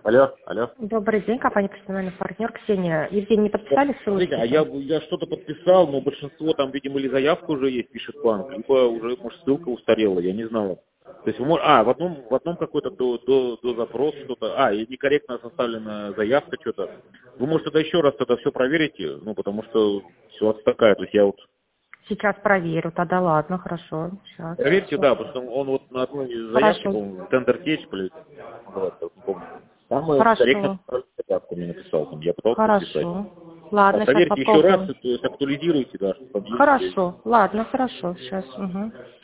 Алло, алло. Добрый день, компания «Профессиональный партнер». Ксения, Евгений, не подписали ссылочку? Смотрите, я что-то подписал, но большинство там, видимо, или заявка уже есть, пишет банк, либо уже, может, ссылка устарела, я не знал. То есть, в одном какой-то до запрос что-то, и некорректно составлена заявка, что-то. Вы, может, тогда еще раз тогда все проверите, потому что ситуация такая, то есть я вот... Сейчас проверю, тогда ладно, хорошо. Сейчас. Проверьте, да, потому что он вот на одной заявке, Хорошо. по-моему, тендер течь, называется, не помню. Там корректно Хорошо. заявку мне написал, там, я пытался подписать. Хорошо. Ладно, сейчас Проверьте еще раз, попробуем. то есть актуализируйте, да, чтобы там есть. Хорошо. Ладно, хорошо. Сейчас. Угу.